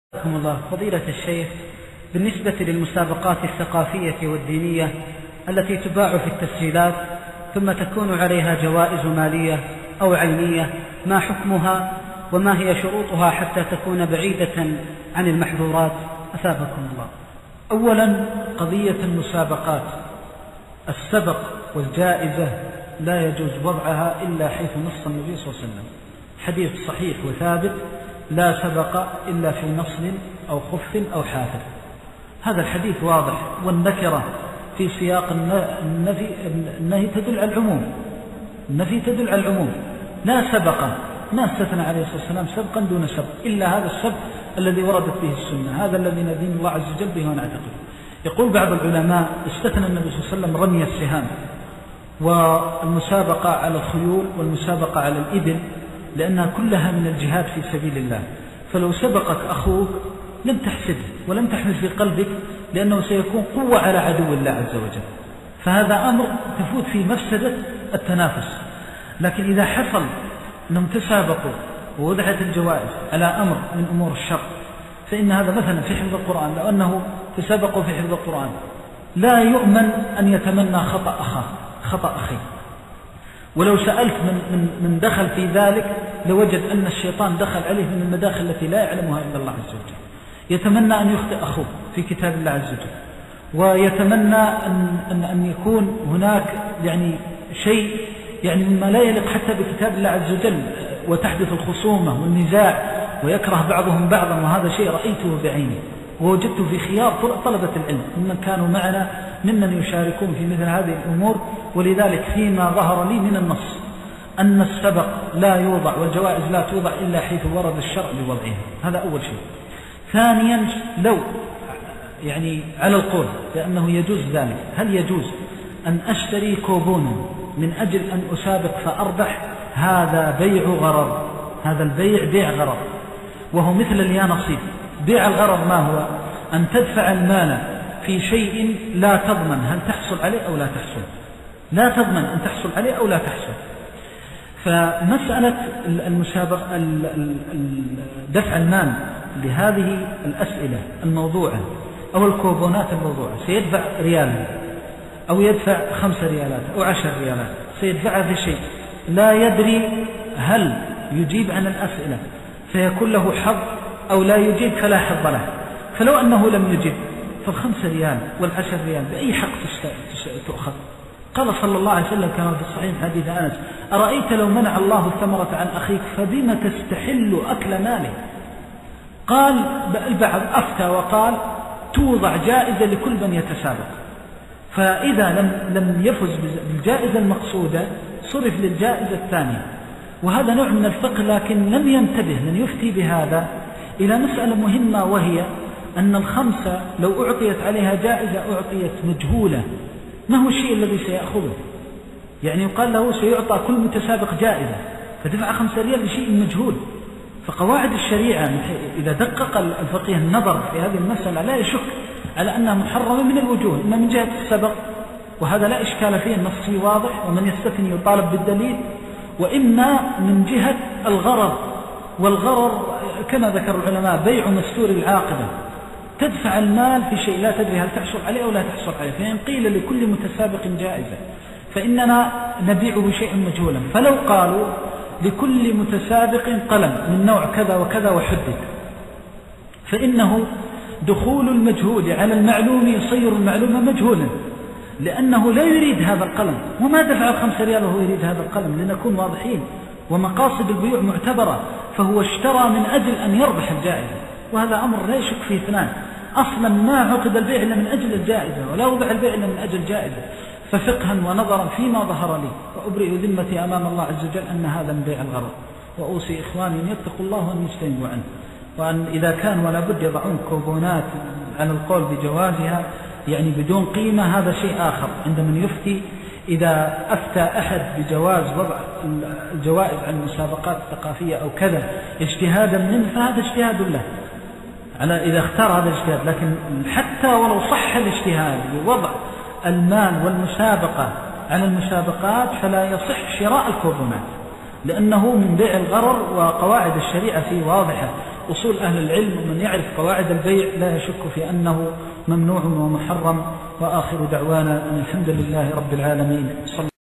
حياكم الله. فضيلة الشيخ، بالنسبة للمسابقات الثقافية والدينية التي تباع في التسجيلات ثم تكون عليها جوائز مالية أو عينية، ما حكمها وما هي شروطها حتى تكون بعيدة عن المحظورات؟ أثابكم الله. أولا، قضية المسابقات، السبق والجائزة لا يجوز وضعها إلا حيث نص النبي صلى الله عليه وسلم، حديث صحيح وثابت: لا سبق إلا في نصل أو خف أو حافر. هذا الحديث واضح، والنكرة في سياق النهي تدل على العموم، النفي تدل على العموم. لا سبق، ما استثنى عليه الصلاة والسلام سبقا دون سبق إلا هذا السبق الذي وردت به السنة، هذا الذي ندين الله عز وجل به ونعتقد. يقول بعض العلماء: استثنى النبي صلى الله عليه وسلم رمي السهام والمسابقة على الخيول والمسابقة على الإبل، لأنها كلها من الجهاد في سبيل الله. فلو سبقك أخوك لم تحسده ولم تحمل في قلبك، لأنه سيكون قوة على عدو الله عز وجل، فهذا أمر تفوت فيه مفسدة التنافس. لكن إذا حصل أنهم تسابقوا ووضعت الجوائز على أمر من أمور الشر، فإن هذا مثلا في حفظ القرآن، لو أنه تسابقوا في حفظ القرآن لا يؤمن أن يتمنى خطأ أخيه. ولو سألت من دخل في ذلك لوجد أن الشيطان دخل عليه من المداخل التي لا يعلمها إلا الله عز وجل. يتمنى أن يخطئ أخوه في كتاب الله عز وجل، ويتمنى أن يكون هناك شيء مما لا يليق حتى بكتاب الله عز وجل، وتحدث الخصومة والنزاع ويكره بعضهم بعضا. وهذا شيء رأيته بعيني ووجدته في خيار طلبة العلم ممن كانوا معنا ممن يشاركون في مثل هذه الأمور. ولذلك فيما ظهر لي من النص أن السبق لا يوضع والجوائز لا توضع إلا حيث ورد الشرع بوضعها، هذا أول شيء. ثانيا، لو على القول لأنه يجوز ذلك، هل يجوز أن أشتري كوبونا من أجل أن أسابق فأربح؟ هذا بيع غرض، هذا البيع بيع غرض، وهو مثل اليانصيب. بيع الغرض ما هو؟ أن تدفع المال في شيء لا تضمن هل تحصل عليه أو لا تحصل، لا تضمن أن تحصل عليه أو لا تحصل. فمسألة المسابقة دفع المال لهذه الأسئلة الموضوعة أو الكوبونات الموضوعة، سيدفع ريال أو يدفع 5 ريالات أو 10 ريالات، سيدفعها في شيء لا يدري هل يجيب عن الأسئلة فيكون له حظ أو لا يجيب فلا حظ له. فلو أنه لم يجيب ف5 ريال وال10 ريال بأي حق تؤخذ؟ قال صلى الله عليه وسلم كما في الصحيح حديث أنس: أرأيت لو منع الله الثمرة عن أخيك فبما تستحل أكل ماله؟ قال البعض أفتى وقال: توضع جائزة لكل من يتسابق، فإذا لم يفز بالجائزة المقصودة صرف للجائزة الثانية. وهذا نوع من الفقه، لكن لم ينتبه من يفتي بهذا إلى مسألة مهمة، وهي أن ال5 لو أعطيت عليها جائزة أعطيت مجهولة، ما هو الشيء الذي سيأخذه؟ يقال له سيعطى كل متسابق جائزة، فدفع 5 ريال لشيء مجهول. فقواعد الشريعة إذا دقق الفقيه النظر في هذه المسألة لا يشك على أنها محرمة من الوجوه، إما من جهة السبق وهذا لا إشكال فيه، النص فيه واضح ومن يستثني يطالب بالدليل، وإما من جهة الغرض. والغرض كما ذكر العلماء بيع مستور العاقبة، تدفع المال في شيء لا تدري هل تحصل عليه أو لا تحصل عليه. فإن قيل لكل متسابق جائزة فإننا نبيع بشيء مجهولا. فلو قالوا لكل متسابق قلم من نوع كذا وكذا وحدد، فإنه دخول المجهول على المعلوم يصير المعلوم مجهولا، لأنه لا يريد هذا القلم، وما دفع 5 ريال وهو يريد هذا القلم، لنكون واضحين. ومقاصد البيوع معتبرة، فهو اشترى من أجل أن يربح الجائزة، وهذا أمر لا يشك فيه اثنان. أصلا ما عقد البيع إلا من أجل الجائزة، ولا وضع البيع إلا من أجل الجائزة. ففقها ونظرا فيما ظهر لي وأبرئ ذمتي أمام الله عز وجل أن هذا من بيع الغرض، وأوصي إخواني أن يتقوا الله وأن يجتنبوا عنه، وأن إذا كان ولا بد يضعون كوبونات على القول بجوازها بدون قيمة، هذا شيء آخر عند من يفتي. إذا أفتى أحد بجواز وضع الجوائز عن المسابقات الثقافية أو كذا اجتهادا منه فهذا اجتهاد له إذا اختار هذا الاجتهاد. لكن حتى ولو صح الاجتهاد بوضع المال والمسابقة على المسابقات فلا يصح شراء الكوبونات، لأنه من بيع الغرر، وقواعد الشريعة فيه واضحة: أصول أهل العلم، ومن يعرف قواعد البيع لا يشك في أنه ممنوع ومحرم. وآخر دعوانا أن الحمد لله رب العالمين.